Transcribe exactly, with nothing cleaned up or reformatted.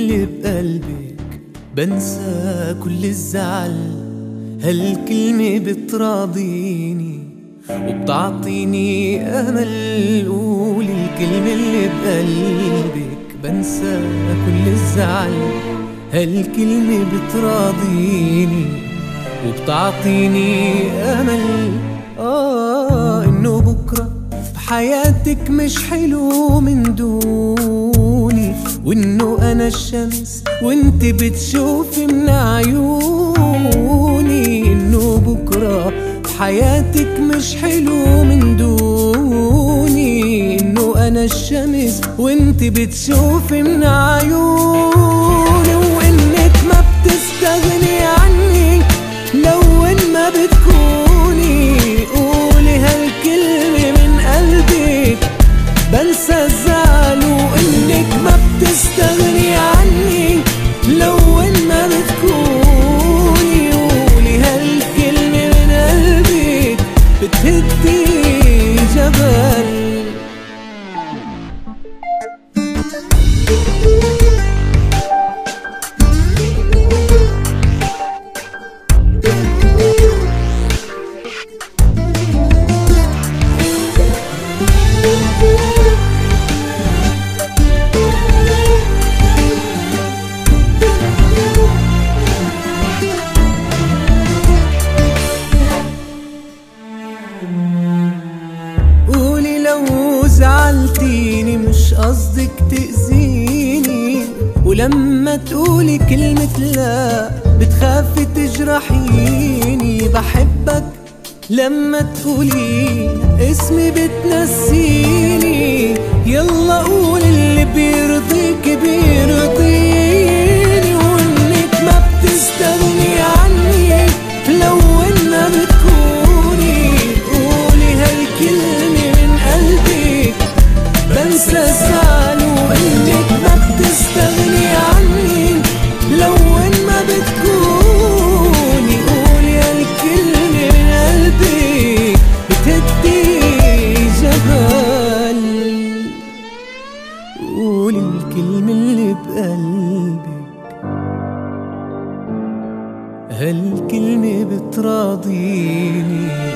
اللي بقلبك بنسى كل الزعل. هالكلمة بتراضيني وبتعطيني أمل. قولي الكلمة اللي بقلبك بنسى كل الزعل. هالكلمة بتراضيني وبتعطيني أمل. آه إنه بكرة بحياتك مش حلو من دوني، وإنه أنا الشمس وإنت بتشوفي من عيوني. إنه بكرة بحياتك مش حلو من دوني، إنه أنا الشمس وإنت بتشوفي من عيوني. وإنك ما بتستغني عني لو إن ما بتكوني. قولي هالكلمة من قلبك بنسى الزعل. وإنك ما بتستغني عني لو إن ما بتكوني. قولي هالكلمة من قلبك بتهدي جبل. قولي لو زعلتيني مش قصدك تأذيني، ولما تقولي كلمة لا بتخافي تجرحيني. بحبك لما تقولي اسمي بتنسيني. يلا قولي اللي بيرضيك بيرضيني. وإنك ما بتستغني عني لو إن ما بتكوني. قولي هالكلمة من قلبك بنسى الزعل. وإنك ما بتستغني عني لو إن ما بتكوني. قولي هالكلمة من قلبك بتهدي جبل. قولي الكلمة اللي بقلبك هالكلمة بتراضيني